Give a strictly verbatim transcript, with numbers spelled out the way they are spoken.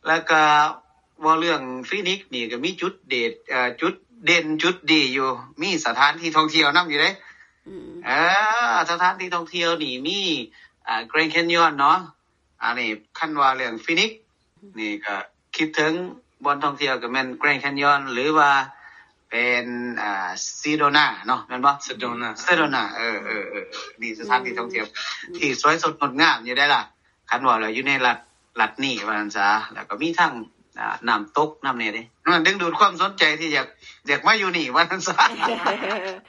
แล้วก็ว่าเรื่องฟินิกซ์นี่ก็มีจุดเด่นเอ่อจุดเด่นจุดดีอยู่มีสถานที่ท่องเที่ยวนำอยู่เด้อืมเออสถานที่ท่องเที่ยวนี่มีอ่า Grand Canyon เนาะอันนี้คันว่าเรื่องฟินิกซ์นี่ก็คิดถึงบ่อนท่องเที่ยวก็แม่น Grand Canyon หรือว่าเป็นอ่า Sedona เนาะแม่นบ่ Sedona Sedona เออๆๆนี่สถานที่ท่องเที่ยวที่สวยสดงดงามอยู่ได้ล่ะคันว่าแล้วอยู่ในรัฐรัฐนี้ว่าซั่นซะแล้วก็มีทั้งอ่าน้ำตกน้ำนี่เด้มันดึงดูดความสนใจที่อยากอยากมาอยู่นี่ว่าซั่นซะ